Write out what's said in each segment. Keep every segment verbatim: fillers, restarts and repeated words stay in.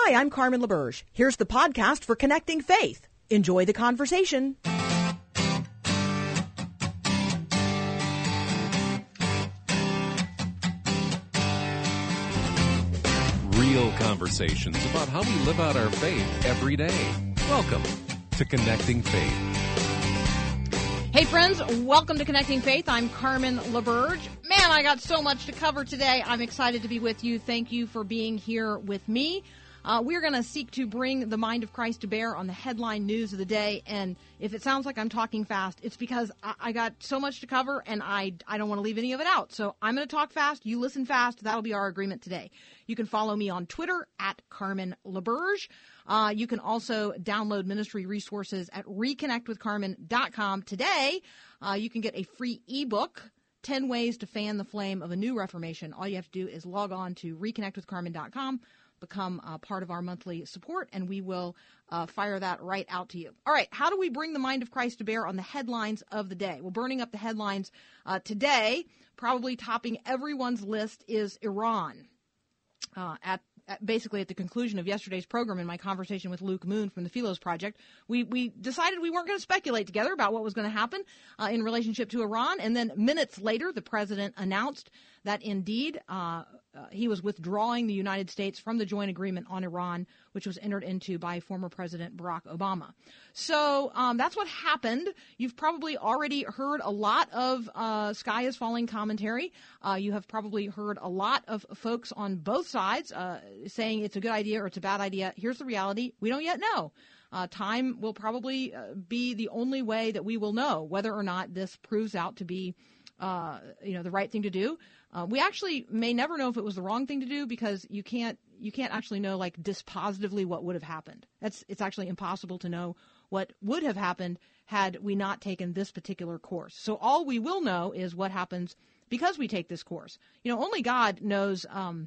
Hi, I'm Carmen LaBerge. Here's the podcast for Connecting Faith. Enjoy the conversation. Real conversations about how we live out our faith every day. Welcome to Connecting Faith. Hey friends, welcome to Connecting Faith. I'm Carmen LaBerge. Man, I got so much to cover today. I'm excited to be with you. Thank you for being here with me. Uh, we're going to seek to bring the mind of Christ to bear on the headline news of the day. And if it sounds like I'm talking fast, it's because I, I got so much to cover and I, I don't want to leave any of it out. So I'm going to talk fast. You listen fast. That'll be our agreement today. You can follow me on Twitter at Carmen LaBerge. Uh, you can also download ministry resources at reconnect with carmen dot com. Today, uh, you can get a free ebook, ten ways to fan the flame of a new reformation. All you have to do is log on to reconnect with carmen dot com, become uh, part of our monthly support, and we will uh, fire that right out to you. All right, how do we bring the mind of Christ to bear on the headlines of the day? Well, burning up the headlines uh, today, probably topping everyone's list, is Iran. Uh, at Basically, at the conclusion of yesterday's program, in my conversation with Luke Moon from the Philos Project, we, we decided we weren't going to speculate together about what was going to happen uh, in relationship to Iran. And then minutes later, the president announced that indeed uh, uh, he was withdrawing the United States from the joint agreement on Iran, which was entered into by former President Barack Obama. So um, that's what happened. You've probably already heard a lot of uh, Sky is Falling commentary. Uh, you have probably heard a lot of folks on both sides uh, saying it's a good idea or it's a bad idea. Here's the reality. We don't yet know. Uh, time will probably uh, be the only way that we will know whether or not this proves out to be uh, you know, the right thing to do. Uh, we actually may never know if it was the wrong thing to do because you can't you can't actually know like dispositively what would have happened. That's it's actually impossible to know what would have happened had we not taken this particular course. So all we will know is what happens because we take this course. You know, only God knows. Um,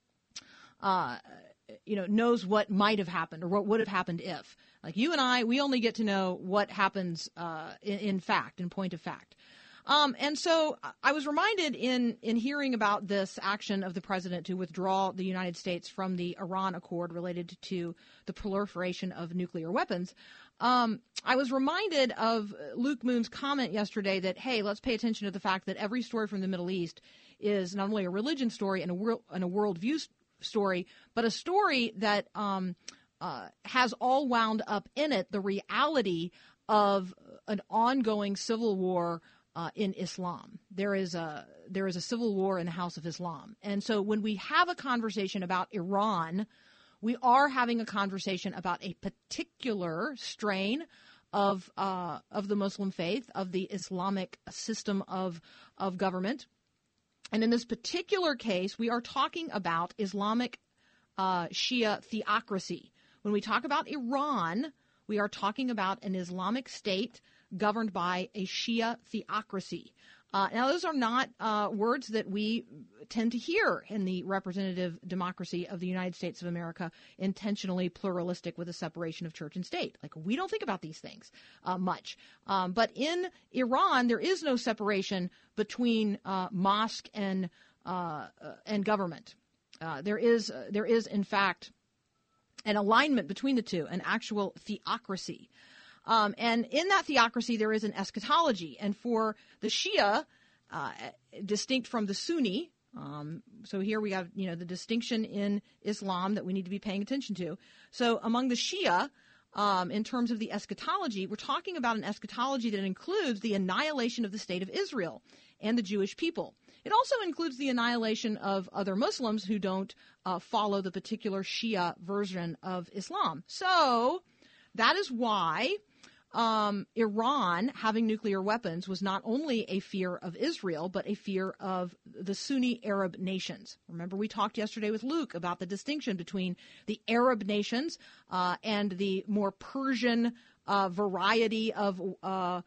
uh, you know, knows what might have happened or what would have happened if. Like you and I, we only get to know what happens uh, in, in fact, in point of fact. Um, and so I was reminded in, in hearing about this action of the president to withdraw the United States from the Iran Accord related to the proliferation of nuclear weapons. Um, I was reminded of Luke Moon's comment yesterday that, hey, let's pay attention to the fact that every story from the Middle East is not only a religion story and a, world, and a worldview story, but a story that um, uh, has all wound up in it the reality of an ongoing civil war Uh, in Islam. There is a there is a civil war in the House of Islam. And so when we have a conversation about Iran, we are having a conversation about a particular strain of uh, of the Muslim faith, of the Islamic system of of government. And in this particular case, we are talking about Islamic uh, Shia theocracy. When we talk about Iran, we are talking about an Islamic state governed by a Shia theocracy. Uh, now, those are not uh, words that we tend to hear in the representative democracy of the United States of America, intentionally pluralistic with a separation of church and state. Like, we don't think about these things uh, much. Um, but in Iran, there is no separation between uh, mosque and uh, and government. Uh, there is, uh, there is, in fact, an alignment between the two, an actual theocracy. Um, and in that theocracy, there is an eschatology. And for the Shia, uh, distinct from the Sunni, um, so here we have, you know, the distinction in Islam that we need to be paying attention to. So among the Shia, um, in terms of the eschatology, we're talking about an eschatology that includes the annihilation of the state of Israel and the Jewish people. It also includes the annihilation of other Muslims who don't uh, follow the particular Shia version of Islam. So that is why Um, Iran having nuclear weapons was not only a fear of Israel, but a fear of the Sunni Arab nations. Remember, we talked yesterday with Luke about the distinction between the Arab nations uh, and the more Persian uh, variety of uh,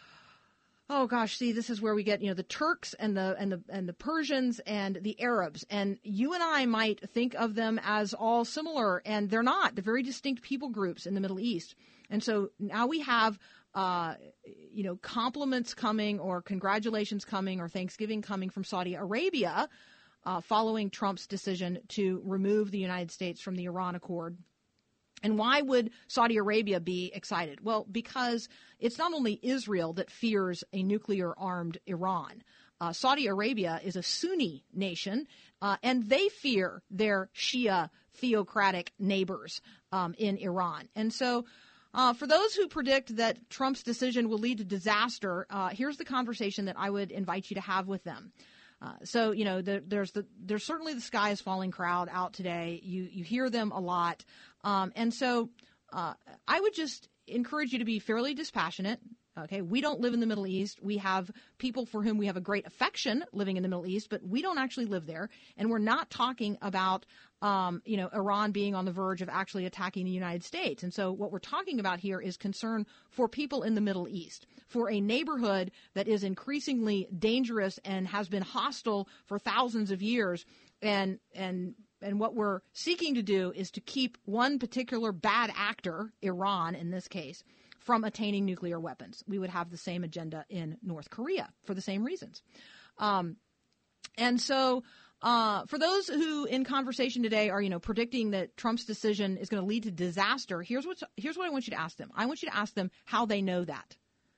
oh gosh, see, this is where we get, you know, the Turks and the and the and the Persians and the Arabs. And you and I might think of them as all similar, and they're not. They're very distinct people groups in the Middle East. And so now we have, uh, you know, compliments coming or congratulations coming or Thanksgiving coming from Saudi Arabia uh, following Trump's decision to remove the United States from the Iran Accord. And why would Saudi Arabia be excited? Well, because it's not only Israel that fears a nuclear-armed Iran. Uh, Saudi Arabia is a Sunni nation, uh, and they fear their Shia theocratic neighbors um, in Iran. And so uh, for those who predict that Trump's decision will lead to disaster, uh, here's the conversation that I would invite you to have with them. Uh, so, you know, the, there's the there's certainly the sky is falling crowd out today. You you hear them a lot. Um, and so uh, I would just encourage you to be fairly dispassionate. Okay, we don't live in the Middle East. We have people for whom we have a great affection living in the Middle East, but we don't actually live there. And we're not talking about, um, you know, Iran being on the verge of actually attacking the United States. And so what we're talking about here is concern for people in the Middle East, for a neighborhood that is increasingly dangerous and has been hostile for thousands of years. And, and, and what we're seeking to do is to keep one particular bad actor, Iran in this case, from attaining nuclear weapons. We would have the same agenda in North Korea for the same reasons. Um, and so uh, for those who in conversation today are, you know, predicting that Trump's decision is going to lead to disaster, here's what here's what I want you to ask them. I want you to ask them how they know that.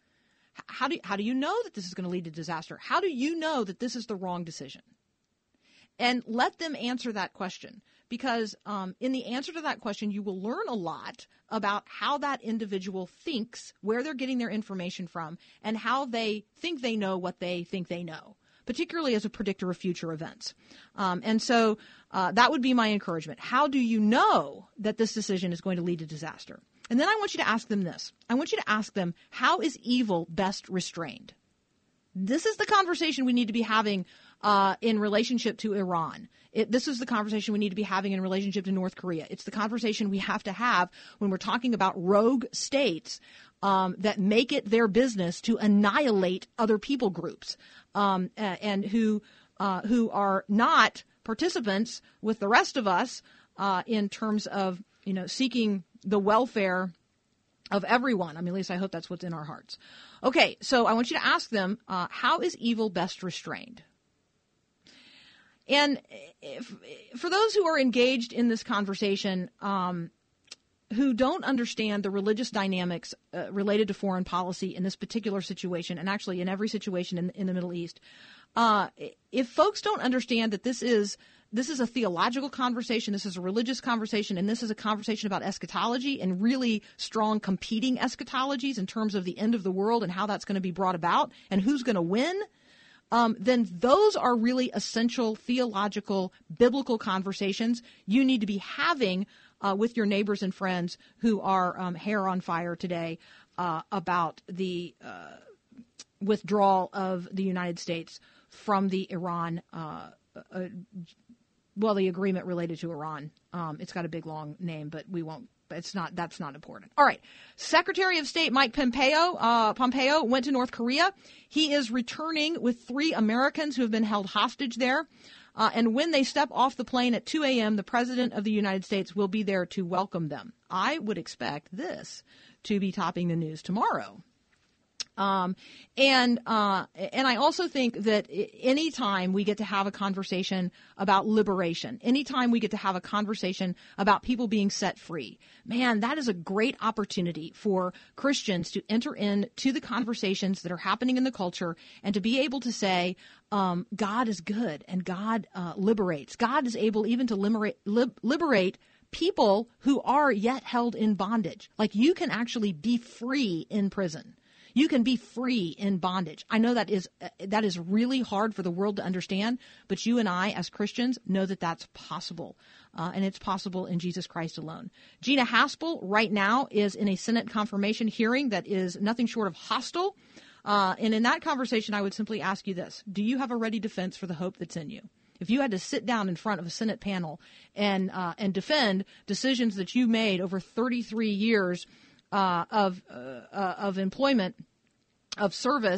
How do, how do you know that this is going to lead to disaster? How do you know that this is the wrong decision? And let them answer that question, because um, in the answer to that question, you will learn a lot about how that individual thinks, where they're getting their information from, and how they think they know what they think they know, particularly as a predictor of future events. Um, and so uh, that would be my encouragement. How do you know that this decision is going to lead to disaster? And then I want you to ask them this. I want you to ask them, how is evil best restrained? This is the conversation we need to be having uh, in relationship to Iran. It, this is the conversation we need to be having in relationship to North Korea. It's the conversation we have to have when we're talking about rogue states um, that make it their business to annihilate other people groups um, and who uh, who are not participants with the rest of us uh, in terms of, you know, seeking the welfare of everyone. I mean, at least I hope that's what's in our hearts. Okay, so I want you to ask them, uh, how is evil best restrained? And if, for those who are engaged in this conversation, um, who don't understand the religious dynamics uh, related to foreign policy in this particular situation, and actually in every situation in, in the Middle East, uh, if folks don't understand that this is This is a theological conversation, this is a religious conversation, and this is a conversation about eschatology and really strong competing eschatologies in terms of the end of the world and how that's going to be brought about and who's going to win, um, then those are really essential theological, biblical conversations you need to be having uh, with your neighbors and friends who are um, hair on fire today uh, about the uh, withdrawal of the United States from the Iran uh, uh, Well, the agreement related to Iran. Um, it's got a big, long name, but we won't. It's not. That's not important. All right. Secretary of State Mike Pompeo, uh, Pompeo went to North Korea. He is returning with three Americans who have been held hostage there. Uh, and when they step off the plane at two a.m., the President of the United States will be there to welcome them. I would expect this to be topping the news tomorrow. Um, and, uh, and I also think that anytime we get to have a conversation about liberation, anytime we get to have a conversation about people being set free, man, that is a great opportunity for Christians to enter into the conversations that are happening in the culture and to be able to say, um, God is good and God, uh, liberates. God is able even to liberate, lib- liberate people who are yet held in bondage. Like, you can actually be free in prison. You can be free in bondage. I know that is uh, that is really hard for the world to understand, but you and I as Christians know that that's possible, uh, and it's possible in Jesus Christ alone. Gina Haspel right now is in a Senate confirmation hearing that is nothing short of hostile, uh, and in that conversation I would simply ask you this: do you have a ready defense for the hope that's in you? If you had to sit down in front of a Senate panel and uh, and defend decisions that you made over thirty-three years Uh, of uh, uh, of employment, of service,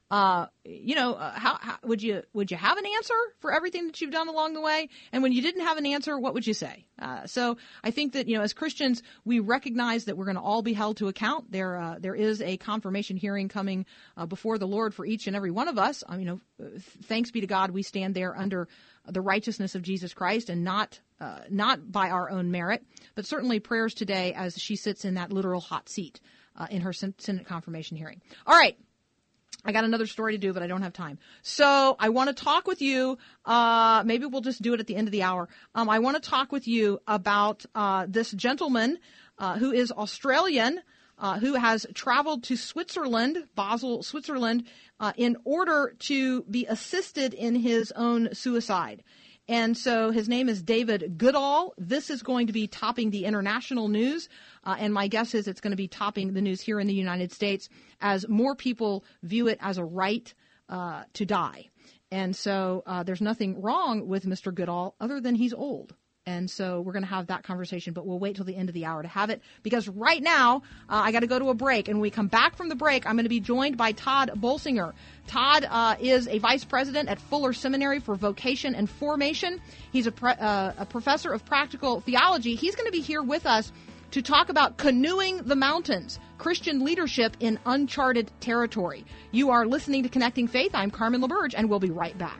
Uh, you know, uh, how, how would you would you have an answer for everything that you've done along the way? And when you didn't have an answer, what would you say? Uh, so I think that, you know, as Christians, we recognize that we're going to all be held to account. There uh, there is a confirmation hearing coming uh, before the Lord for each and every one of us. Um, you know, thanks be to God, we stand there under the righteousness of Jesus Christ and not uh, not by our own merit, but certainly prayers today as she sits in that literal hot seat uh, in her Senate confirmation hearing. All right. I got another story to do, but I don't have time. So I want to talk with you. Uh, maybe we'll just do it at the end of the hour. Um, I want to talk with you about uh, this gentleman uh, who is Australian, uh, who has traveled to Switzerland, Basel, Switzerland, uh, in order to be assisted in his own suicide. And so his name is David Goodall. This is going to be topping the international news. Uh, and my guess is it's going to be topping the news here in the United States as more people view it as a right uh, to die. And so uh, there's nothing wrong with Mister Goodall other than he's old. And so we're going to have that conversation, but we'll wait till the end of the hour to have it, because right now uh, I got to go to a break. And when we come back from the break, I'm going to be joined by Todd Bolsinger. Todd uh, is a vice president at Fuller Seminary for Vocation and Formation. He's a, pre- uh, a professor of practical theology. He's going to be here with us to talk about canoeing the mountains, Christian leadership in uncharted territory. You are listening to Connecting Faith. I'm Carmen LaBerge, and we'll be right back.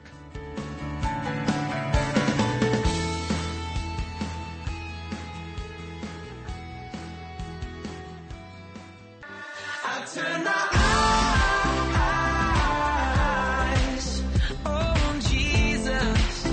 I turn my eyes on Jesus,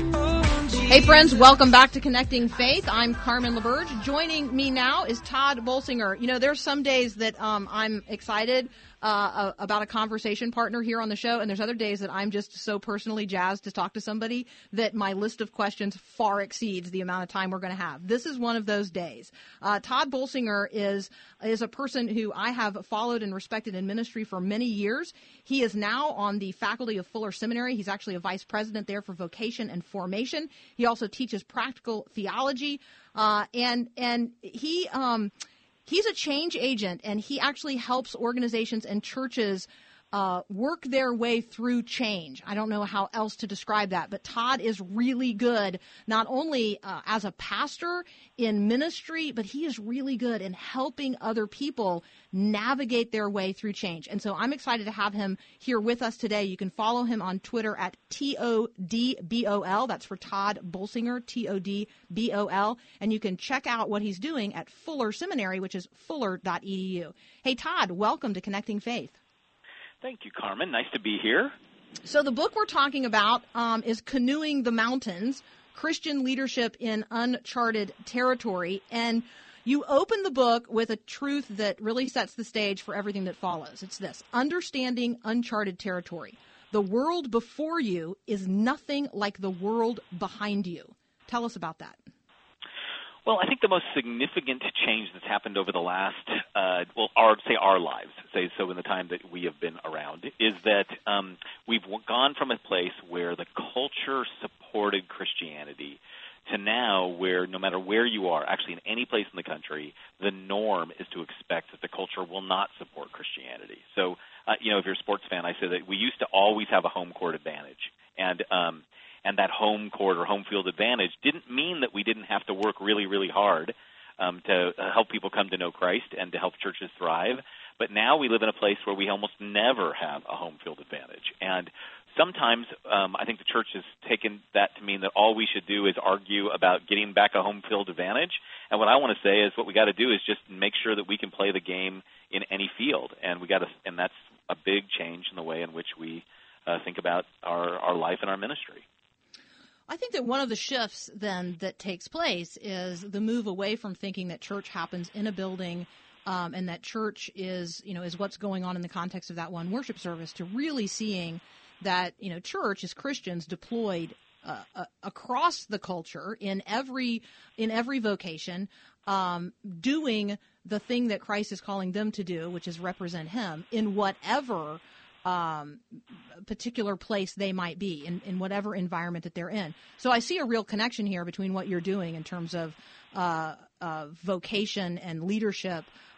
on Jesus. Hey friends, welcome back to Connecting Faith. I'm Carmen LaBerge. Joining me now is Todd Bolsinger. You know, there's some days that um, I'm excited uh, about a conversation partner here on the show, and there's other days that I'm just so personally jazzed to talk to somebody that my list of questions far exceeds the amount of time we're going to have. This is one of those days. Uh, Todd Bolsinger is is a person who I have followed and respected in ministry for many years. He is now on the faculty of Fuller Seminary. He's actually a vice president there for vocation and formation. He also teaches practical theology, uh, and and he um, he's a change agent, and he actually helps organizations and churches Uh, work their way through change. I don't know how else to describe that, but Todd is really good, not only uh, as a pastor in ministry, but he is really good in helping other people navigate their way through change. And so I'm excited to have him here with us today. You can follow him on Twitter at T O D B O L. That's for Todd Bolsinger, T O D B O L. And you can check out what he's doing at Fuller Seminary, which is fuller dot e d u. Hey, Todd, welcome to Connecting Faith. Thank you, Carmen. Nice to be here. So the book we're talking about um, is Canoeing the Mountains, Christian Leadership in Uncharted Territory. And you open the book with a truth that really sets the stage for everything that follows. It's this: understanding uncharted territory. The world before you is nothing like the world behind you. Tell us about that. Well, I think the most significant change that's happened over the last, uh, well, our, say our lives, say so in the time that we have been around, is that um, we've gone from a place where the culture supported Christianity to now where no matter where you are, actually in any place in the country, the norm is to expect that the culture will not support Christianity. So, uh, you know, if you're a sports fan, I say that we used to always have a home court advantage. And um And that home court or home field advantage didn't mean that we didn't have to work really, really hard um, to help people come to know Christ and to help churches thrive. But now we live in a place where we almost never have a home field advantage. And sometimes um, I think the church has taken that to mean that all we should do is argue about getting back a home field advantage. And what I want to say is what we got to do is just make sure that we can play the game in any field. And we got to, and that's a big change in the way in which we uh, think about our, our life and our ministry. I think that one of the shifts then that takes place is the move away from thinking that church happens in a building um, and that church is, you know, is what's going on in the context of that one worship service, to really seeing that, you know, church is Christians deployed uh, uh, across the culture in every in every vocation, um, doing the thing that Christ is calling them to do, which is represent Him in whatever Um, particular place they might be, in, in whatever environment that they're in. So I see a real connection here between what you're doing in terms of uh, uh, vocation and leadership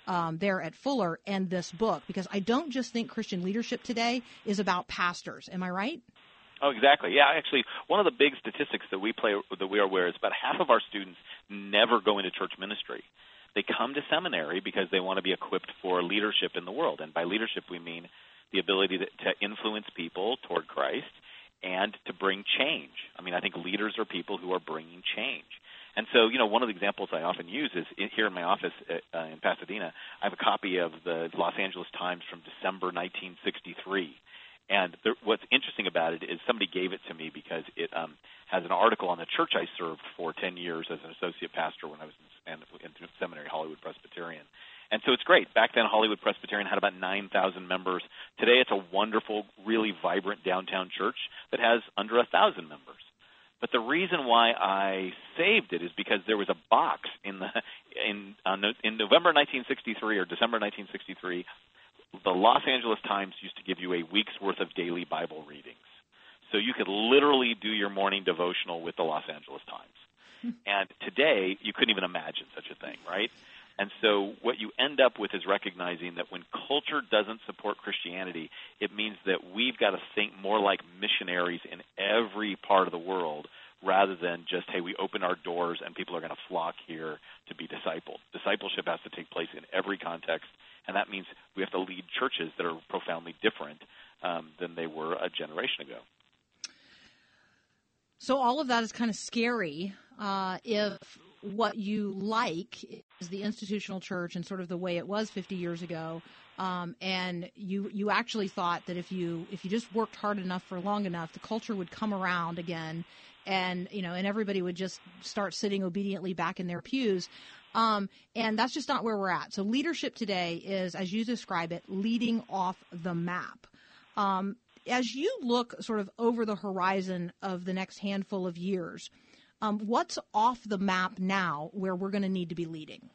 um, there at Fuller and this book, because I don't just think Christian leadership today is about pastors. Am I right? Oh, exactly. Yeah, actually, one of the big statistics that we play that we are aware is about half of our students never go into church ministry. They come to seminary because they want to be equipped for leadership in the world, and by leadership we mean the ability to, to influence people toward Christ and to bring change. I mean, I think leaders are people who are bringing change. And so, you know, one of the examples I often use is in, here in my office uh, in Pasadena, I have a copy of the Los Angeles Times from December nineteen sixty-three. And there, what's interesting about it is somebody gave it to me because it um, has an article on the church I served for ten years as an associate pastor when I was in, in, in seminary, Hollywood Presbyterian. And so it's great. Back then, Hollywood Presbyterian had about nine thousand members. Today, it's a wonderful, really vibrant downtown church that has under one thousand members. But the reason why I saved it is because there was a box in the in uh, in November nineteen sixty-three or December nineteen sixty-three. The Los Angeles Times used to give you a week's worth of daily Bible readings. So you could literally do your morning devotional with the Los Angeles Times. And today, you couldn't even imagine such a thing, right? And so what you end up with is recognizing that when culture doesn't support Christianity, it means that we've got to think more like missionaries in every part of the world rather than just, hey, we open our doors and people are going to flock here to be discipled. Discipleship has to take place in every context, and that means we have to lead churches that are profoundly different um, than they were a generation ago. So all of that is kind of scary uh, if what you like is the institutional church and sort of the way it was fifty years ago, um, and you you actually thought that if you if you just worked hard enough for long enough, the culture would come around again, and you know, and everybody would just start sitting obediently back in their pews. Um, and that's just not where we're at. So leadership today is, as you describe it, leading off the map. Um, as you look sort of over the horizon of the next handful of years, um, what's off the map now where we're going to need to be leading?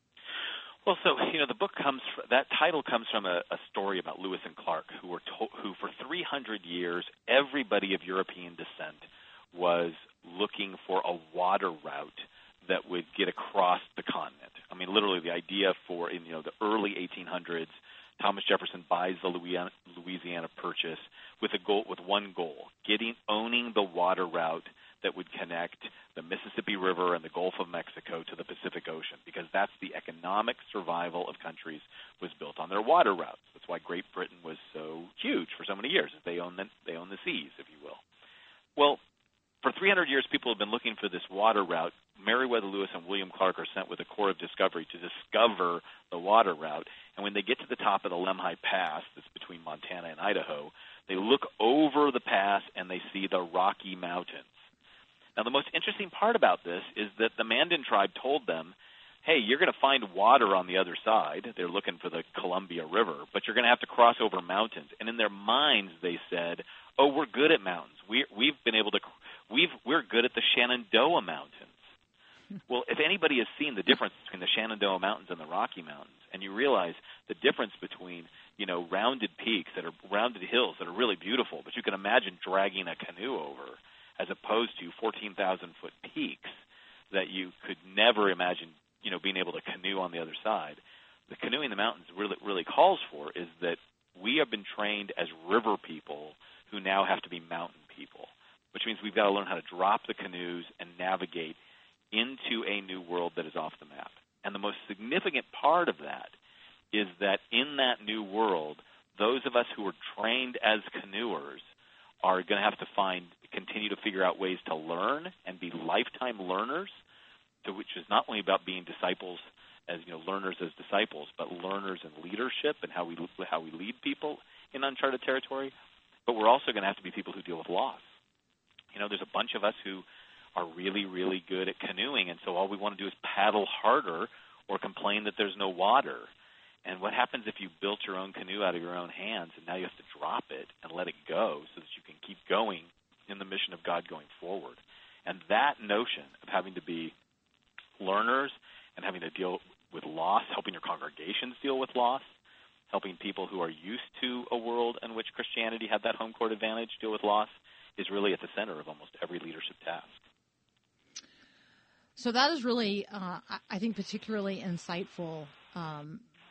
Well, so, you know, the book comes, that title comes from a, a story about Lewis and Clark, who were to, who for three hundred years, everybody of European descent was looking for a water route that would get across the continent. I mean, literally the idea for, in, you know, the early eighteen hundreds, Thomas Jefferson buys the Louisiana, Louisiana Purchase with a goal, with one goal, getting, owning the water route that would connect the Mississippi River and the Gulf of Mexico to the Pacific Ocean, because that's the economic survival of countries was built on their water routes. That's why Great Britain was so huge for so many years. They own the, they own the seas, if you will. Well, for three hundred years, people have been looking for this water route. Meriwether Lewis and William Clark are sent with a Corps of Discovery to discover the water route. And when they get to the top of the Lemhi Pass, that's between Montana and Idaho, they look over the pass and they see the Rocky Mountains. Now, the most interesting part about this is that the Mandan tribe told them, hey, you're going to find water on the other side. They're looking for the Columbia River, but you're going to have to cross over mountains. And in their minds, they said, oh, we're good at mountains. We, we've been able to, we've, we're good at the Shenandoah Mountains. Well, if anybody has seen the difference between the Shenandoah Mountains and the Rocky Mountains, and you realize the difference between, you know, rounded peaks that are rounded hills that are really beautiful, but you can imagine dragging a canoe over, as opposed to fourteen thousand foot peaks that you could never imagine, you know, being able to canoe on the other side. The canoeing in the mountains really, really calls for is that we have been trained as river people who now have to be mountain people, which means we've got to learn how to drop the canoes and navigate into a new world that is off the map. And the most significant part of that is that in that new world, those of us who are trained as canoers are going to have to find, continue to figure out ways to learn and be lifetime learners, to which is not only about being disciples as, you know, learners as disciples, but learners in leadership and how we how we lead people in uncharted territory. But we're also going to have to be people who deal with loss. You know, there's a bunch of us who are really, really good at canoeing, and so all we want to do is paddle harder or complain that there's no water. And what happens if you built your own canoe out of your own hands, and now you have to drop it and let it go so that you can keep going in the mission of God going forward? And that notion of having to be learners and having to deal with loss, helping your congregations deal with loss, helping people who are used to a world in which Christianity had that home court advantage deal with loss, is really at the center of almost every leadership task. So that is really, uh, I think, particularly insightful, um,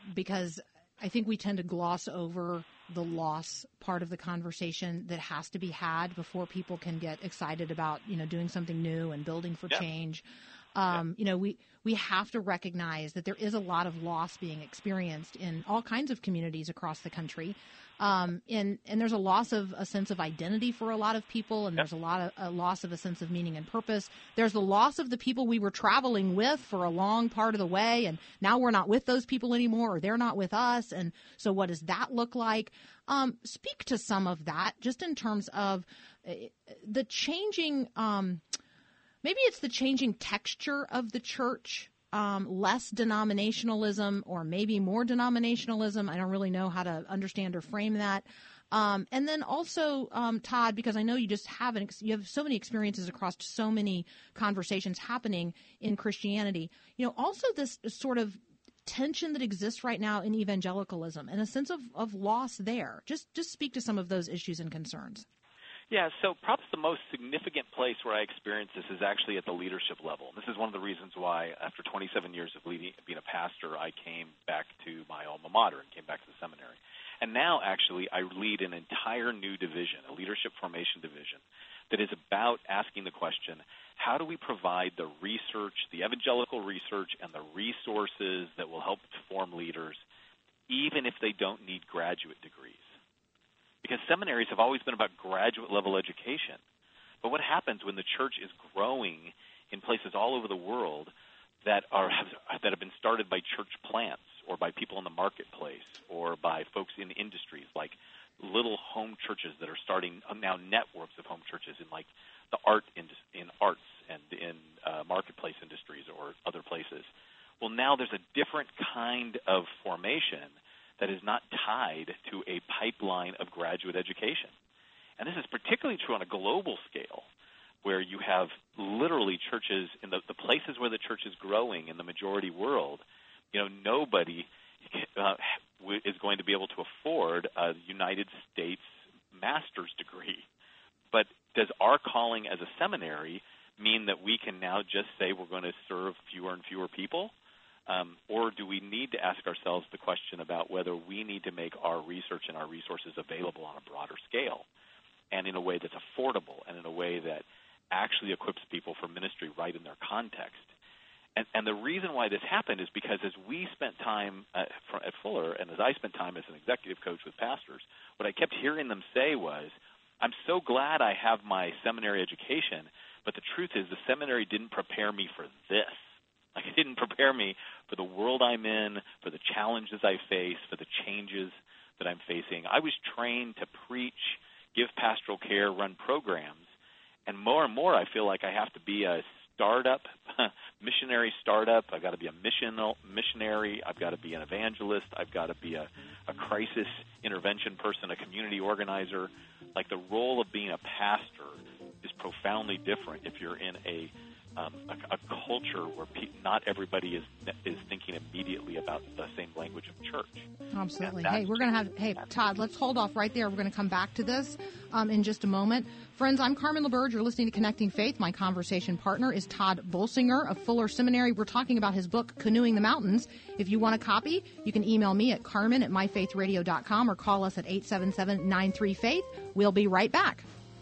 because I think we tend to gloss over the loss part of the conversation that has to be had before people can get excited about, you know, doing something new and building for yeah. change. Um, yeah. You know, we, we have to recognize that there is a lot of loss being experienced in all kinds of communities across the country. Um, and, and there's a loss of a sense of identity for a lot of people, and there's a lot of a loss of a sense of meaning and purpose. There's the loss of the people we were traveling with for a long part of the way, and now we're not with those people anymore, or they're not with us. And so what does that look like? Um, speak to some of that, just in terms of uh, the changing, um, maybe it's the changing texture of the church. Um, less denominationalism, or maybe more denominationalism. I don't really know how to understand or frame that. Um, and then also, um, Todd, because I know you just have an ex- you have so many experiences across so many conversations happening in Christianity. You know, also this sort of tension that exists right now in evangelicalism and a sense of, of loss there. Just just speak to some of those issues and concerns. Yeah, so perhaps the most significant place where I experience this is actually at the leadership level. This is one of the reasons why, after twenty-seven years of leading, being a pastor, I came back to my alma mater and came back to the seminary. And now, actually, I lead an entire new division, a leadership formation division, that is about asking the question, how do we provide the research, the evangelical research, and the resources that will help to form leaders, even if they don't need graduate degrees? Because seminaries have always been about graduate-level education. But what happens when the church is growing in places all over the world that are have, that have been started by church plants or by people in the marketplace or by folks in industries, like little home churches that are starting now networks of home churches in like the art in, in arts and in uh, marketplace industries or other places? Well, now there's a different kind of formation that is not tied to a pipeline of graduate education. And this is particularly true on a global scale, where you have literally churches in the, the places where the church is growing in the majority world. You know, nobody uh, is going to be able to afford a United States master's degree. But does our calling as a seminary mean that we can now just say we're going to serve fewer and fewer people? Um, or do we need to ask ourselves the question about whether we need to make our research and our resources available on a broader scale and in a way that's affordable and in a way that actually equips people for ministry right in their context? And, and the reason why this happened is because as we spent time at, at Fuller and as I spent time as an executive coach with pastors, what I kept hearing them say was, I'm so glad I have my seminary education, but the truth is the seminary didn't prepare me for this. Like, it didn't prepare me for the world I'm in, for the challenges I face, for the changes that I'm facing. I was trained to preach, give pastoral care, run programs, and more and more I feel like I have to be a startup, missionary startup. I've got to be a missional, missionary. I've got to be an evangelist. I've got to be a, a crisis intervention person, a community organizer. Like, the role of being a pastor is profoundly different if you're in a Um, a, a culture where pe- not everybody is is thinking immediately about the same language of church. Absolutely. Hey, we're going to have, hey, Todd, let's hold off right there. We're going to come back to this um, in just a moment. Friends, I'm Carmen LaBerge. You're listening to Connecting Faith. My conversation partner is Todd Bolsinger of Fuller Seminary. We're talking about his book, Canoeing the Mountains. If you want a copy, you can email me at carmen at my faith radio dot com or call us at eight seven seven, nine three, faith. We'll be right back.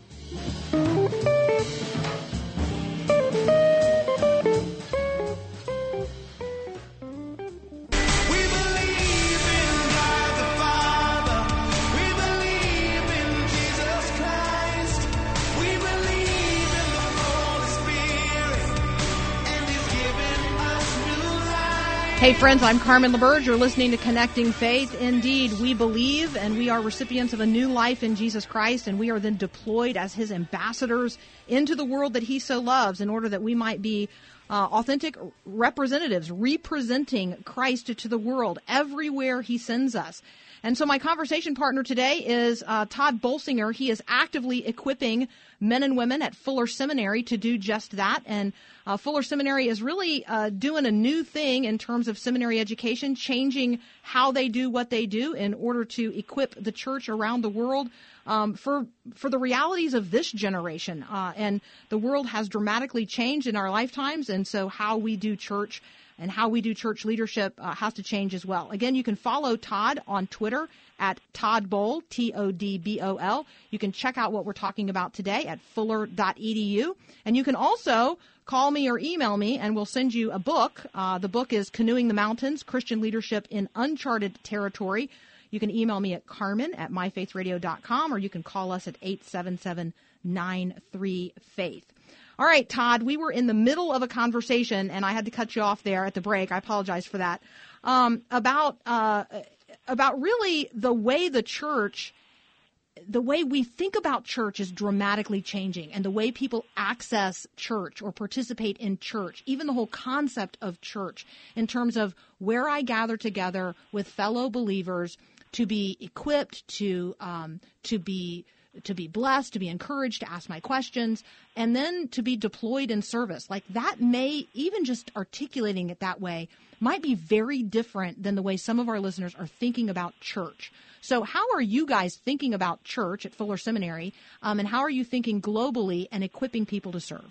Hey, friends, I'm Carmen LaBerge. You're listening to Connecting Faith. Indeed, we believe, and we are recipients of a new life in Jesus Christ, and we are then deployed as his ambassadors into the world that he so loves in order that we might be uh, authentic representatives, representing Christ to the world everywhere he sends us. And so my conversation partner today is uh, Todd Bolsinger. He is actively equipping men and women at Fuller Seminary to do just that. And uh, Fuller Seminary is really uh, doing a new thing in terms of seminary education, changing how they do what they do in order to equip the church around the world um, for for the realities of this generation. Uh, and the world has dramatically changed in our lifetimes, and so how we do church and how we do church leadership uh, has to change as well. Again, you can follow Todd on Twitter at Todd Bohl, T O D B O L. You can check out what we're talking about today at fuller dot e d u. And you can also call me or email me, and we'll send you a book. Uh, the book is Canoeing the Mountains, Christian Leadership in Uncharted Territory. You can email me at Carmen at my faith radio dot com, or you can call us at eight seven seven, nine three, faith. All right, Todd, we were in the middle of a conversation, and I had to cut you off there at the break. I apologize for that. Um, about uh, about really the way the church, the way we think about church is dramatically changing, and the way people access church or participate in church, even the whole concept of church in terms of where I gather together with fellow believers to be equipped, to um, to be to be blessed, to be encouraged, to ask my questions, and then to be deployed in service. Like that may, even just articulating it that way, might be very different than the way some of our listeners are thinking about church. So how are you guys thinking about church at Fuller Seminary, um, and how are you thinking globally and equipping people to serve?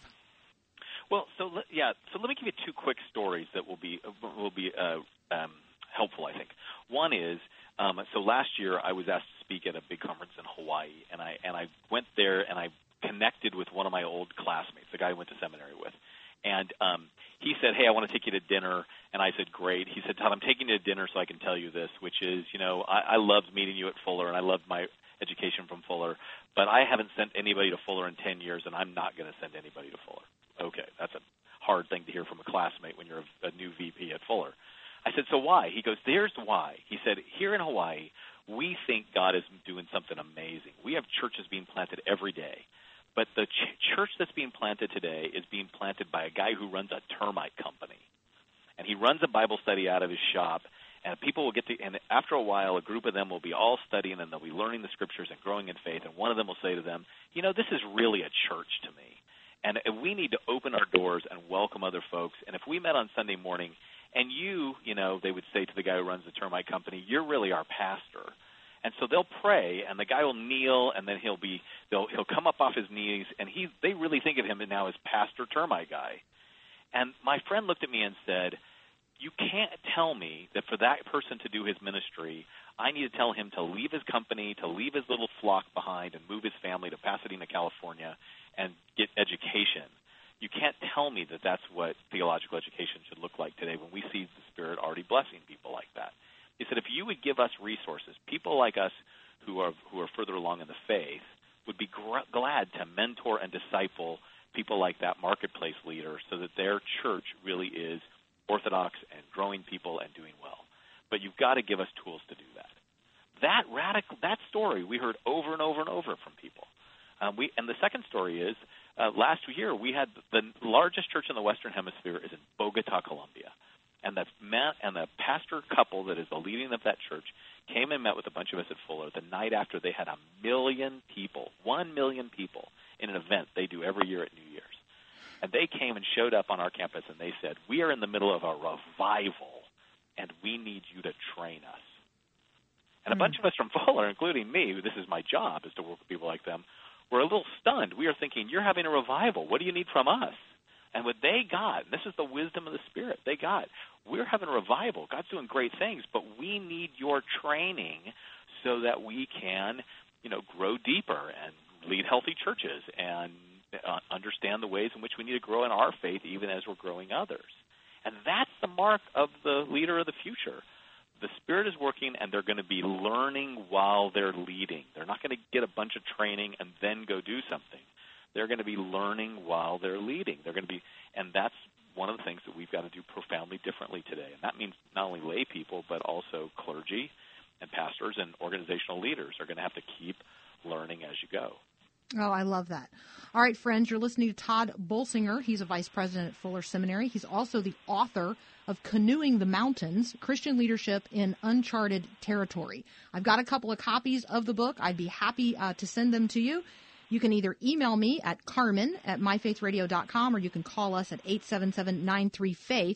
Well, so yeah, so let me give you two quick stories that will be will be uh, um, helpful, I think. One is, um, so last year I was asked to speak at a big conference in Hawaii, and I and I went there and I connected with one of my old classmates, the guy I went to seminary with, and um, he said, "Hey, I want to take you to dinner," and I said, "Great." He said, "Todd, I'm taking you to dinner so I can tell you this, which is, you know, I, I loved meeting you at Fuller, and I loved my education from Fuller, but I haven't sent anybody to Fuller in ten years, and I'm not going to send anybody to Fuller." Okay, that's a hard thing to hear from a classmate when you're a, a new V P at Fuller. I said, "So why?" He goes, "There's why." He said, "Here in Hawaii, we think God is doing something amazing. We have churches being planted every day. But the ch- church that's being planted today is being planted by a guy who runs a termite company. And he runs a Bible study out of his shop, and people will get to, and after a while, a group of them will be all studying, and they'll be learning the scriptures and growing in faith, and one of them will say to them, you know, this is really a church to me. And we need to open our doors and welcome other folks. And if we met on Sunday morning, and you, you know, they would say to the guy who runs the termite company, you're really our pastor. And so they'll pray, and the guy will kneel, and then he'll be they'll he'll come up off his knees, and he they really think of him now as Pastor Termite Guy. And my friend looked at me and said, you can't tell me that for that person to do his ministry, I need to tell him to leave his company, to leave his little flock behind, and move his family to Pasadena, California, and get education. You can't tell me that that's what theological education should look like today when we see the Spirit already blessing people like that. He said, if you would give us resources, people like us who are who are further along in the faith would be gr- glad to mentor and disciple people like that marketplace leader so that their church really is orthodox and growing people and doing well. But you've got to give us tools to do that. That radical, that story we heard over and over and over from people. Um, we and the second story is uh, last year we had the largest church in the Western Hemisphere is in Bogota, Colombia. And the, and the pastor couple that is the leading of that church came and met with a bunch of us at Fuller the night after they had a million people, one million people, in an event they do every year at New Year's. And they came and showed up on our campus, and they said, we are in the middle of a revival, and we need you to train us. And a mm. bunch of us from Fuller, including me, this is my job, is to work with people like them, were a little stunned. We are thinking, you're having a revival. What do you need from us? And what they got, and this is the wisdom of the Spirit, they got, we're having a revival. God's doing great things, but we need your training so that we can, you know, grow deeper and lead healthy churches and uh, understand the ways in which we need to grow in our faith even as we're growing others. And that's the mark of the leader of the future. The Spirit is working, and they're going to be learning while they're leading. They're not going to get a bunch of training and then go do something. They're going to be learning while they're leading. They're going to be, and that's one of the things that we've got to do profoundly differently today. And that means not only lay people, but also clergy and pastors and organizational leaders are going to have to keep learning as you go. Oh, I love that. All right, friends, you're listening to Todd Bolsinger. He's a vice president at Fuller Seminary. He's also the author of Canoeing the Mountains, Christian Leadership in Uncharted Territory. I've got a couple of copies of the book. I'd be happy uh, to send them to you. You can either email me at Carmen at my faith radio dot com, or you can call us at eight seven seven, nine three, faith.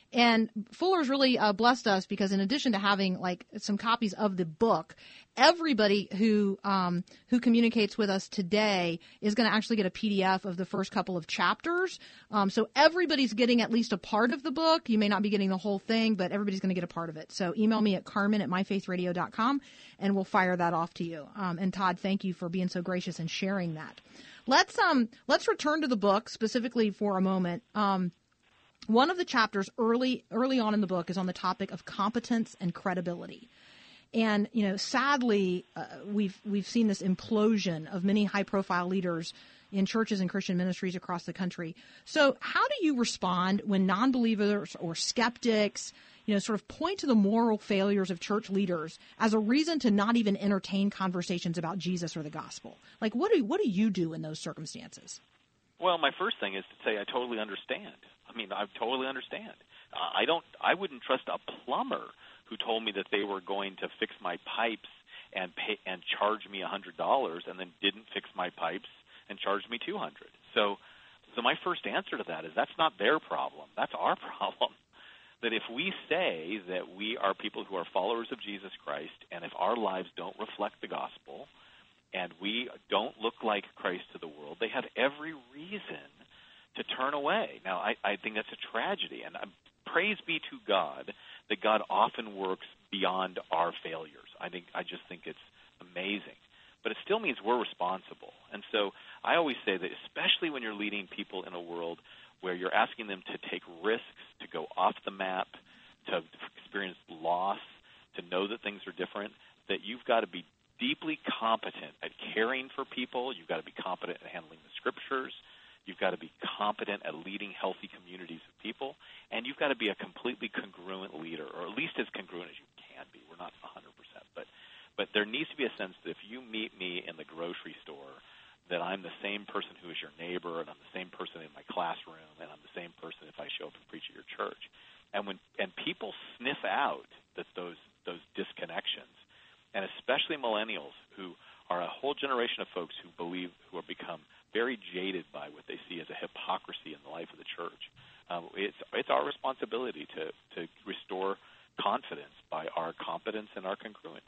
And Fuller's really uh, blessed us because in addition to having like some copies of the book, everybody who um, who communicates with us today is going to actually get a P D F of the first couple of chapters. Um, so everybody's getting at least a part of the book. You may not be getting the whole thing, but everybody's going to get a part of it. So email me at carmen at my faith radio dot com, and we'll fire that off to you. Um, and Todd, thank you for being so gracious and sharing that. Let's um let's return to the book specifically for a moment. Um, One of the chapters early early on in the book is on the topic of competence and credibility. And, you know, sadly, uh, we've we've seen this implosion of many high-profile leaders in churches and Christian ministries across the country. So how do you respond when non-believers or skeptics, you know, sort of point to the moral failures of church leaders as a reason to not even entertain conversations about Jesus or the gospel? Like, what do what do you do in those circumstances? Well, my first thing is to say I totally understand. I mean, I totally understand. Uh, I don't. I wouldn't trust a plumber who told me that they were going to fix my pipes and pay and charge me a hundred dollars, and then didn't fix my pipes and charged me two hundred. So, so my first answer to that is that's not their problem. That's our problem. That if we say that we are people who are followers of Jesus Christ, and if our lives don't reflect the gospel, and we don't look like Christ to the world, they have every reason to turn away. Now, I, I think that's a tragedy, and um, praise be to God that God often works beyond our failures. I think I just think it's amazing. But it still means we're responsible. And so I always say that especially when you're leading people in a world where you're asking them to take risks, to go off the map, to experience loss, to know that things are different, that you've got to be deeply competent at caring for people. You've got to be competent at handling the scriptures. You've got to be competent at leading healthy communities of people. And you've got to be a completely congruent leader, or at least as congruent as you can be. We're not one hundred percent. But, but there needs to be a sense that if you meet me in the grocery store, that I'm the same person who is your neighbor, and I'm the same person in my classroom, and I'm the same person if I show up and preach at your church. And when and people sniff out that those those disconnections, and especially millennials who are a whole generation of folks who believe, who have become very jaded by what they see as a hypocrisy in the life of the church. Um, it's it's our responsibility to, to restore confidence by our competence and our congruence.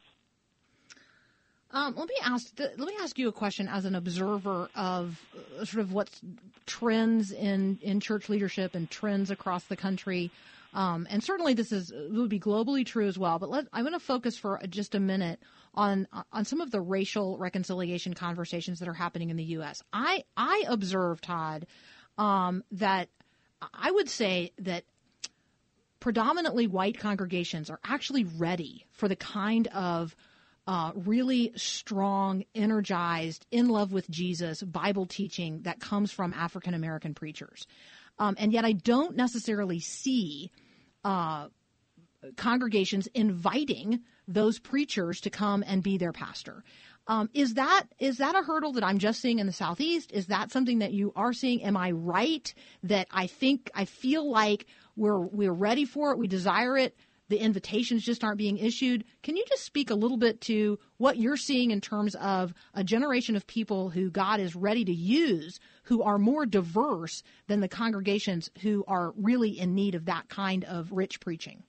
Um, let me ask. Let me ask you a question as an observer of uh, sort of what's trends in, in church leadership and trends across the country. Um, and certainly this is would be globally true as well. But let, I'm going to focus for just a minute on on some of the racial reconciliation conversations that are happening in the U S. I I observe, Todd, um, that I would say that predominantly white congregations are actually ready for the kind of uh, really strong, energized, in love with Jesus Bible teaching that comes from African American preachers. Um, and yet I don't necessarily see uh, congregations inviting those preachers to come and be their pastor. Um, is that is that a hurdle that I'm just seeing in the Southeast? Is that something that you are seeing? Am I right that I think I feel like we're we're ready for it, we desire it, the invitations just aren't being issued? Can you just speak a little bit to what you're seeing in terms of a generation of people who God is ready to use, who are more diverse than the congregations who are really in need of that kind of rich preaching?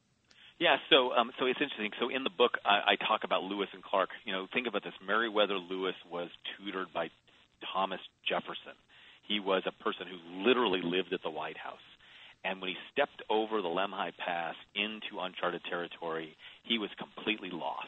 Yeah, so um, so it's interesting. So in the book, I, I talk about Lewis and Clark. You know, think about this. Meriwether Lewis was tutored by Thomas Jefferson. He was a person who literally lived at the White House. And when he stepped over the Lemhi Pass into uncharted territory, he was completely lost.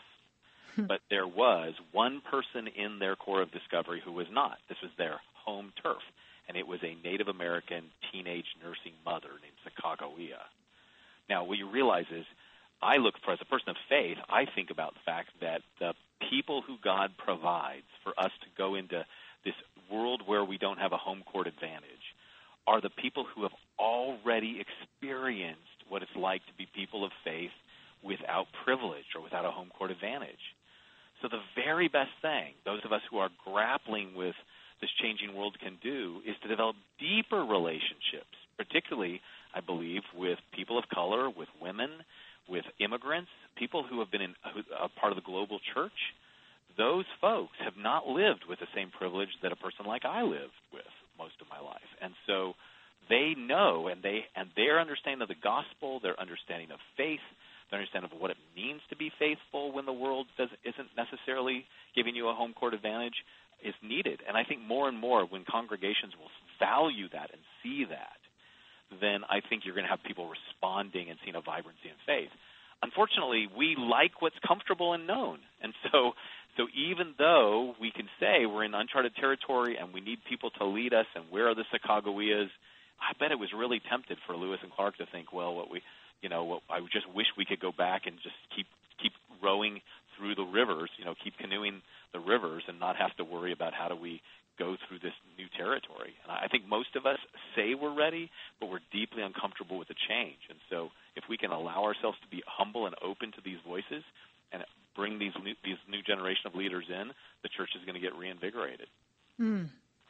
But there was one person in their Corps of Discovery who was not. This was their home turf, and it was a Native American teenage nursing mother named Sacagawea. Now, what you realize is, I look for, as a person of faith, I think about the fact that the people who God provides for us to go into this world where we don't have a home court advantage are the people who have already experienced what it's like to be people of faith without privilege or without a home court advantage. So the very best thing those of us who are grappling with this changing world can do is to develop deeper relationships, particularly, I believe, with people of color, with women, with immigrants, people who have been in a part of the global church. Those folks have not lived with the same privilege that a person like I lived with most of my life. And so they know, and they and their understanding of the gospel, their understanding of faith, their understanding of what it means to be faithful when the world does, isn't necessarily giving you a home court advantage, is needed. And I think more and more when congregations will value that and see that, then I think you're going to have people responding and seeing a vibrancy in faith. Unfortunately, we like what's comfortable and known. And so so even though we can say we're in uncharted territory and we need people to lead us and where are the Sacagaweas, I bet it was really tempted for Lewis and Clark to think, well, what we, you know, what, I just wish we could go back and just keep keep rowing through the rivers, you know, keep canoeing the rivers and not have to worry about how do we go through this new territory. And I think most of us say we're ready, but we're deeply uncomfortable with the change. And so if we can allow ourselves to be humble and open to these voices and bring these new, these new generation of leaders in, the church is going to get reinvigorated. Hmm.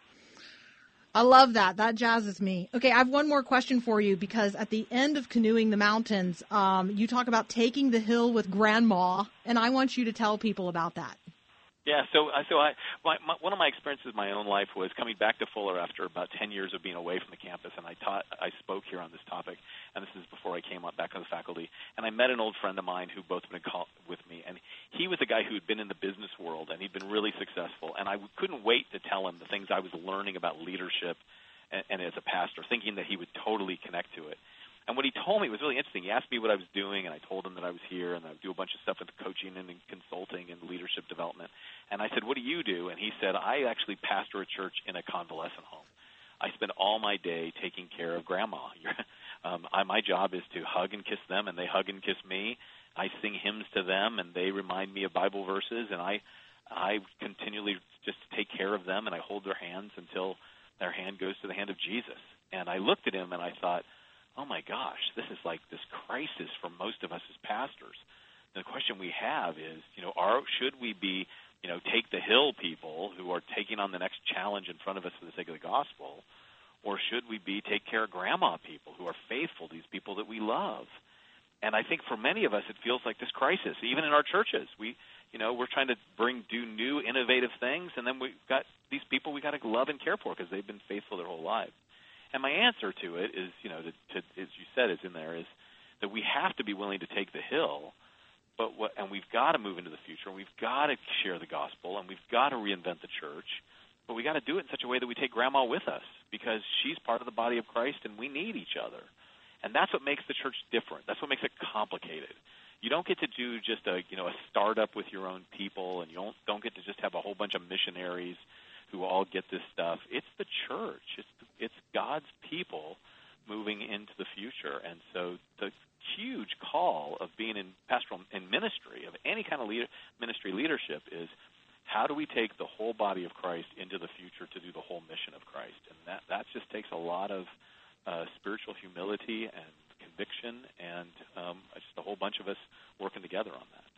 I love that. That jazzes me. Okay, I have one more question for you, because at the end of Canoeing the Mountains, um, you talk about taking the hill with Grandma, and I want you to tell people about that. Yeah, so so I my, my, one of my experiences in my own life was coming back to Fuller after about ten years of being away from the campus, and I taught I spoke here on this topic, and this is before I came up back on the faculty, and I met an old friend of mine who both been call, with me, and he was a guy who had been in the business world, and he'd been really successful, and I couldn't wait to tell him the things I was learning about leadership and, and as a pastor, thinking that he would totally connect to it. And what he told me was really interesting. He asked me what I was doing, and I told him that I was here, and I do a bunch of stuff with coaching and consulting and leadership development. And I said, what do you do? And he said, I actually pastor a church in a convalescent home. I spend all my day taking care of Grandma. um, I, my job is to hug and kiss them, and they hug and kiss me. I sing hymns to them, and they remind me of Bible verses, and I, I continually just take care of them, and I hold their hands until their hand goes to the hand of Jesus. And I looked at him, and I thought, oh, my gosh, this is like this crisis for most of us as pastors. And the question we have is, you know, are, should we be, you know, take the hill people who are taking on the next challenge in front of us for the sake of the gospel, or should we be take care of Grandma people who are faithful, these people that we love? And I think for many of us it feels like this crisis, even in our churches. We, you know, we're trying to bring, do new, innovative things, and then we've got these people we got to love and care for because they've been faithful their whole lives. And my answer to it is, you know, to, to, as you said, is in there, is that we have to be willing to take the hill, but what, and we've got to move into the future, and we've got to share the gospel, and we've got to reinvent the church, but we got to do it in such a way that we take Grandma with us, because she's part of the body of Christ, and we need each other. And that's what makes the church different. That's what makes it complicated. You don't get to do just a, you know, a startup with your own people, and you don't, don't get to just have a whole bunch of missionaries who all get this stuff. It's the church. It's it's God's people moving into the future. And so the huge call of being in pastoral in ministry, of any kind of leader, ministry leadership, is how do we take the whole body of Christ into the future to do the whole mission of Christ? And that, that just takes a lot of uh, spiritual humility and conviction, and um, just a whole bunch of us working together on that.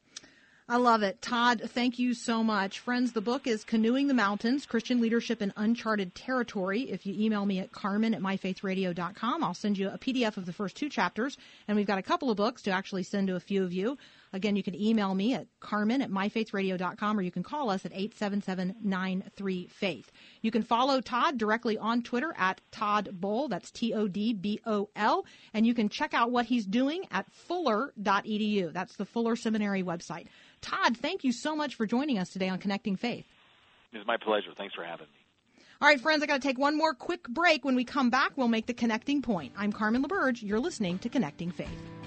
I love it. Todd, thank you so much. Friends, the book is Canoeing the Mountains, Christian Leadership in Uncharted Territory. If you email me at carmen at my faith radio dot com, I'll send you a P D F of the first two chapters, and we've got a couple of books to actually send to a few of you. Again, you can email me at carmen at my faith radio dot com, or you can call us at eight seven seven, nine three, faith. You can follow Todd directly on Twitter at Todd Bohl. That's T O D B O L. And you can check out what he's doing at fuller dot e d u. That's the Fuller Seminary website. Todd, thank you so much for joining us today on Connecting Faith. It's my pleasure. Thanks for having me. All right, friends, I got to take one more quick break. When we come back, we'll make the connecting point. I'm Carmen LaBerge. You're listening to Connecting Faith.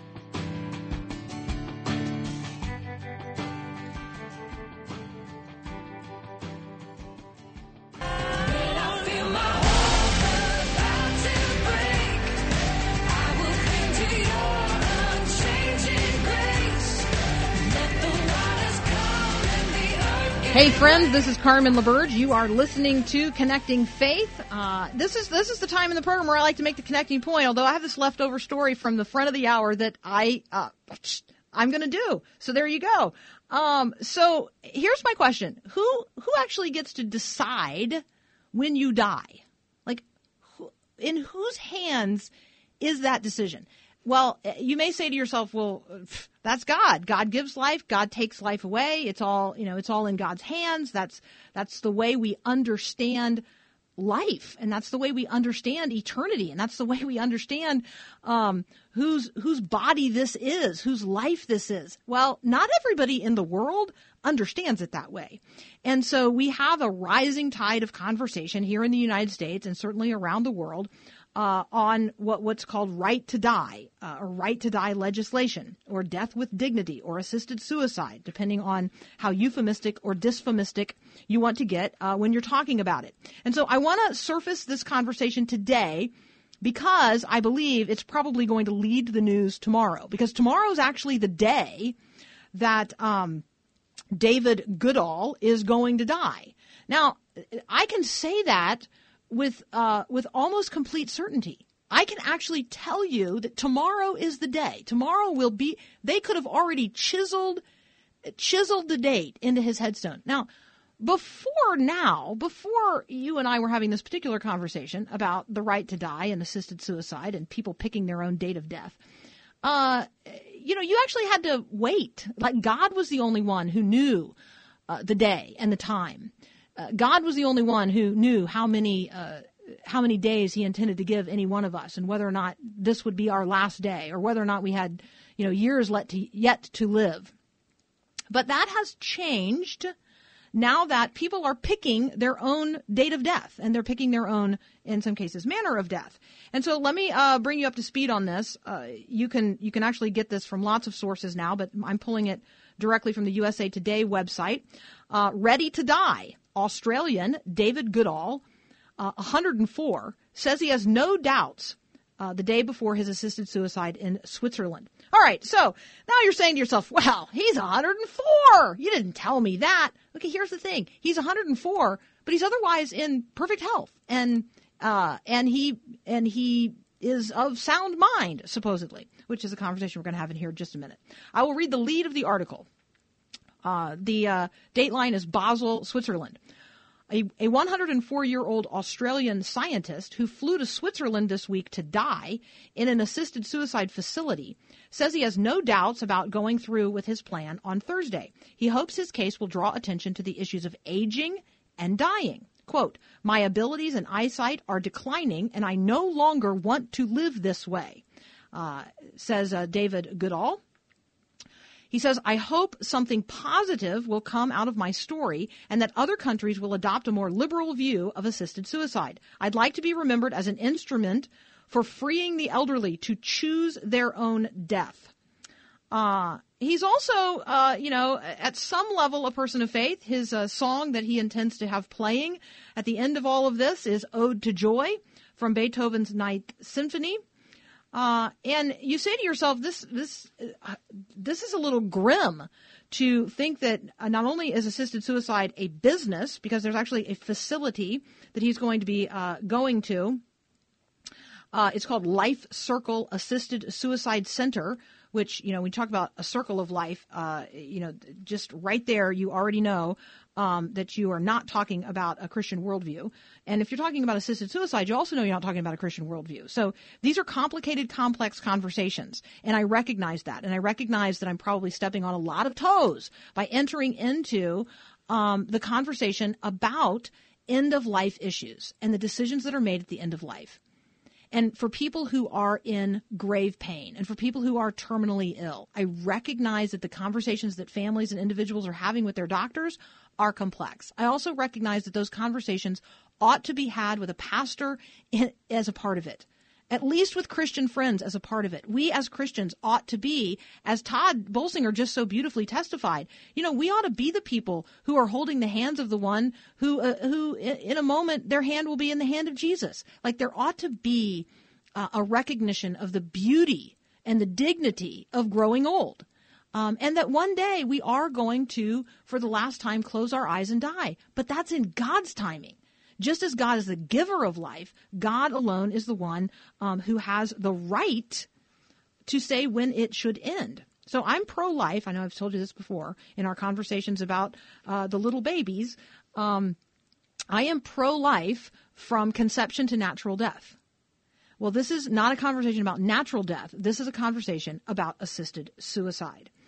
Hey friends, this is Carmen LaBerge. You are listening to Connecting Faith. Uh, this is this is the time in the program where I like to make the connecting point. Although I have this leftover story from the front of the hour that I uh, I'm going to do. So there you go. Um, so here's my question: Who who actually gets to decide when you die? Like, who, in whose hands is that decision? Well, you may say to yourself, well, that's God. God gives life. God takes life away. It's all, you know, it's all in God's hands. That's, that's the way we understand life, and that's the way we understand eternity, and that's the way we understand um, whose whose body this is, whose life this is. Well, not everybody in the world understands it that way. And so we have a rising tide of conversation here in the United States and certainly around the world uh, on what, what's called right to die, uh, or right to die legislation, or death with dignity, or assisted suicide, depending on how euphemistic or dysphemistic you want to get uh, when you're talking about it. And so I want to surface this conversation today because I believe it's probably going to lead the news tomorrow, because tomorrow is actually the day that um, David Goodall is going to die. Now, I can say that with uh, with almost complete certainty. I can actually tell you that tomorrow is the day. Tomorrow will be, they could have already chiseled, chiseled the date into his headstone. Now, before now, before you and I were having this particular conversation about the right to die and assisted suicide and people picking their own date of death, uh, you know, you actually had to wait. Like, God was the only one who knew uh, the day and the time. Uh, God was the only one who knew how many uh, how many days he intended to give any one of us, and whether or not this would be our last day, or whether or not we had, you know, years let to, yet to live. But that has changed now that people are picking their own date of death, and they're picking their own, in some cases, manner of death. And so let me uh, bring you up to speed on this. Uh, you can you can actually get this from lots of sources now, but I'm pulling it directly from the U S A Today website. Uh, Ready to Die. Australian David Goodall, uh, one hundred four, says he has no doubts uh, the day before his assisted suicide in Switzerland. All right, so now you're saying to yourself, well, he's one hundred four. You didn't tell me that. Okay, here's the thing. He's one hundred four, but he's otherwise in perfect health, and uh, and he and he is of sound mind, supposedly, which is a conversation we're going to have in here in just a minute. I will read the lead of the article. Uh, the uh, dateline is Basel, Switzerland. A, a one hundred four-year-old Australian scientist who flew to Switzerland this week to die in an assisted suicide facility says he has no doubts about going through with his plan on Thursday. He hopes his case will draw attention to the issues of aging and dying. Quote, "My abilities and eyesight are declining, and I no longer want to live this way," uh, says uh, David Goodall. He says, "I hope something positive will come out of my story and that other countries will adopt a more liberal view of assisted suicide. I'd like to be remembered as an instrument for freeing the elderly to choose their own death." Uh, he's also, uh, you know, at some level a person of faith. His uh, song that he intends to have playing at the end of all of this is Ode to Joy from Beethoven's Ninth Symphony. Uh, and you say to yourself, this this uh, this is a little grim to think that uh, not only is assisted suicide a business, because there's actually a facility that he's going to be uh, going to. Uh, it's called Life Circle Assisted Suicide Center, which, you know, when you talk about a circle of life, uh, you know, just right there, you already know um, that you are not talking about a Christian worldview. And if you're talking about assisted suicide, you also know you're not talking about a Christian worldview. So these are complicated, complex conversations. And I recognize that. And I recognize that I'm probably stepping on a lot of toes by entering into um, the conversation about end-of-life issues and the decisions that are made at the end of life. And for people who are in grave pain and for people who are terminally ill, I recognize that the conversations that families and individuals are having with their doctors are complex. I also recognize that those conversations ought to be had with a pastor in, as a part of it, at least with Christian friends as a part of it. We as Christians ought to be, as Todd Bolsinger just so beautifully testified, you know, we ought to be the people who are holding the hands of the one who, uh, who in a moment, their hand will be in the hand of Jesus. Like, there ought to be uh, a recognition of the beauty and the dignity of growing old. Um, and that one day we are going to, for the last time, close our eyes and die. But that's in God's timing. Just as God is the giver of life, God alone is the one um, who has the right to say when it should end. So I'm pro-life. I know I've told you this before in our conversations about uh, the little babies. Um, I am pro-life from conception to natural death. Well, this is not a conversation about natural death. This is a conversation about assisted suicide.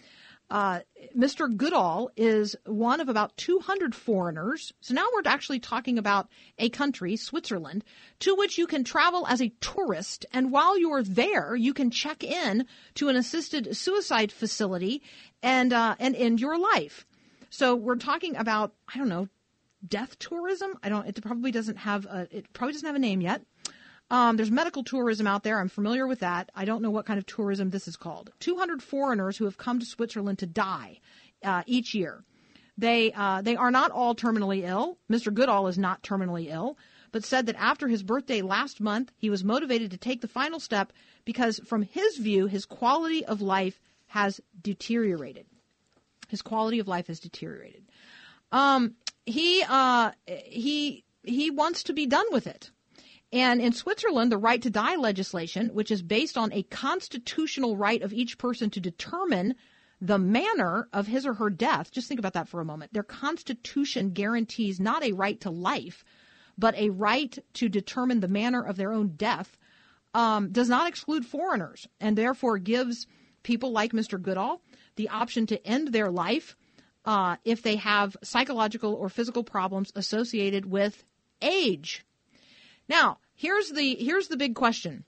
Uh, Mister Goodall is one of about two hundred foreigners. So now we're actually talking about a country, Switzerland, to which you can travel as a tourist. And while you're there, you can check in to an assisted suicide facility and, uh, and end your life. So we're talking about, I don't know, death tourism. I don't, it probably doesn't have a, it probably doesn't have a name yet. Um, there's medical tourism out there. I'm familiar with that. I don't know what kind of tourism this is called. two hundred foreigners who have come to Switzerland to die uh, each year. They uh, they are not all terminally ill. Mister Goodall is not terminally ill, but said that after his birthday last month, he was motivated to take the final step because, from his view, his quality of life has deteriorated. His quality of life has deteriorated. Um, he uh, he he wants to be done with it. And in Switzerland, the right to die legislation, which is based on a constitutional right of each person to determine the manner of his or her death, just think about that for a moment. Their constitution guarantees not a right to life, but a right to determine the manner of their own death, um, does not exclude foreigners, and therefore gives people like Mister Goodall the option to end their life uh, if they have psychological or physical problems associated with age. Now, here's the here's the big question.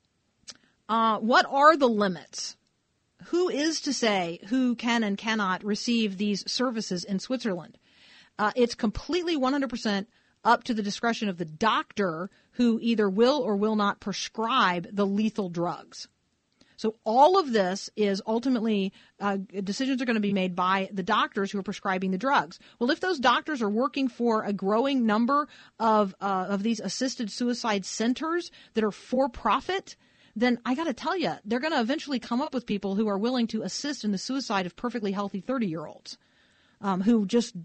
Uh, what are the limits? Who is to say who can and cannot receive these services in Switzerland? Uh, it's completely one hundred percent up to the discretion of the doctor who either will or will not prescribe the lethal drugs. So all of this is ultimately, uh, decisions are going to be made by the doctors who are prescribing the drugs. Well, if those doctors are working for a growing number of uh, of these assisted suicide centers that are for profit, then I got to tell you, they're going to eventually come up with people who are willing to assist in the suicide of perfectly healthy thirty-year-olds um, who just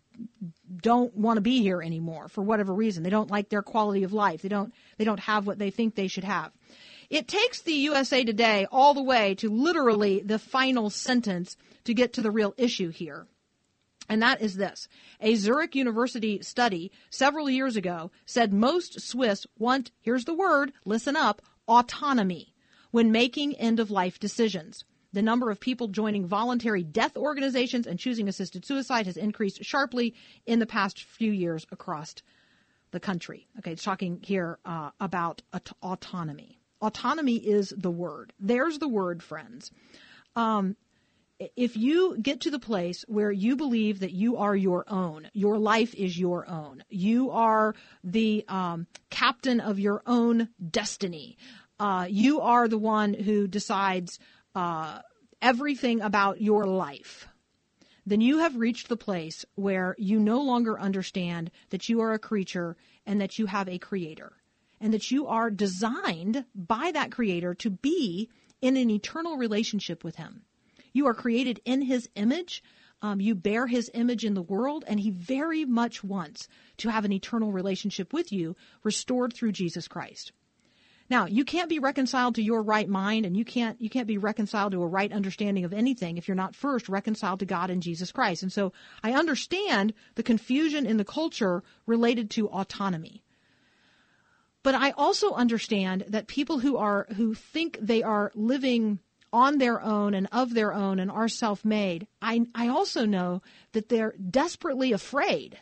don't want to be here anymore for whatever reason. They don't like their quality of life. They don't they don't have what they think they should have. It takes the U S A Today all the way to literally the final sentence to get to the real issue here. And that is this. A Zurich University study several years ago said most Swiss want, here's the word, listen up, autonomy when making end-of-life decisions. The number of people joining voluntary death organizations and choosing assisted suicide has increased sharply in the past few years across the country. Okay, it's talking here uh, about aut- autonomy. Autonomy is the word. There's the word, friends. Um, if you get to the place where you believe that you are your own, your life is your own, you are the um, captain of your own destiny, uh, you are the one who decides uh, everything about your life, then you have reached the place where you no longer understand that you are a creature and that you have a creator, and that you are designed by that creator to be in an eternal relationship with him. You are created in his image. Um, you bear his image in the world, and he very much wants to have an eternal relationship with you, restored through Jesus Christ. Now, you can't be reconciled to your right mind, and you can't you can't be reconciled to a right understanding of anything if you're not first reconciled to God in Jesus Christ. And so I understand the confusion in the culture related to autonomy. But I also understand that people who are who think they are living on their own and of their own and are self-made, I, I also know that they're desperately afraid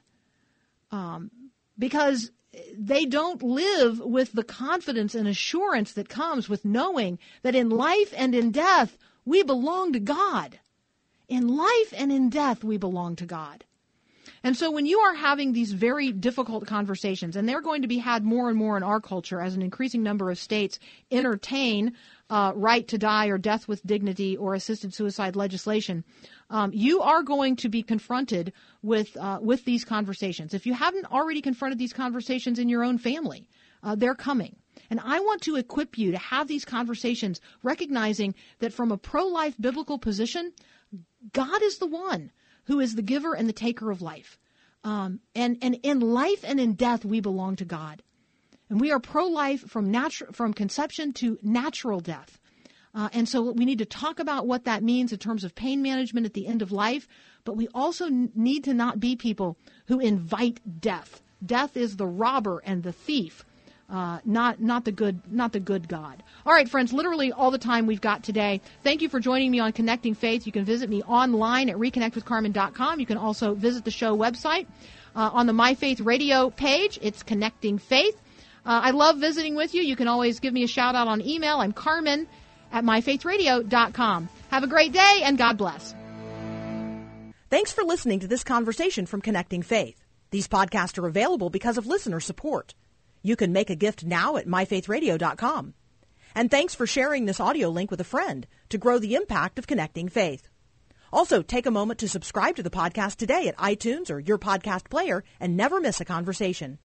um, because they don't live with the confidence and assurance that comes with knowing that in life and in death, we belong to God. In life and in death, we belong to God. And so when you are having these very difficult conversations, and they're going to be had more and more in our culture as an increasing number of states entertain uh, right to die or death with dignity or assisted suicide legislation, um, you are going to be confronted with uh, with these conversations. If you haven't already confronted these conversations in your own family, uh, they're coming. And I want to equip you to have these conversations, recognizing that from a pro-life biblical position, God is the one who is the giver and the taker of life. Um, and, and in life and in death, we belong to God. And we are pro-life from natu- from conception to natural death. Uh, and so we need to talk about what that means in terms of pain management at the end of life. But we also n- need to not be people who invite death. Death is the robber and the thief Uh, not not the good not the good God. All right, friends, literally all the time we've got today. Thank you for joining me on Connecting Faith. You can visit me online at reconnect with carmen dot com. You can also visit the show website uh, on the My Faith Radio page. It's Connecting Faith. Uh, I love visiting with you. You can always give me a shout out on email. I'm Carmen at my faith radio dot com. Have a great day and God bless. Thanks for listening to this conversation from Connecting Faith. These podcasts are available because of listener support. You can make a gift now at my faith radio dot com. And thanks for sharing this audio link with a friend to grow the impact of Connecting Faith. Also, take a moment to subscribe to the podcast today at iTunes or your podcast player and never miss a conversation.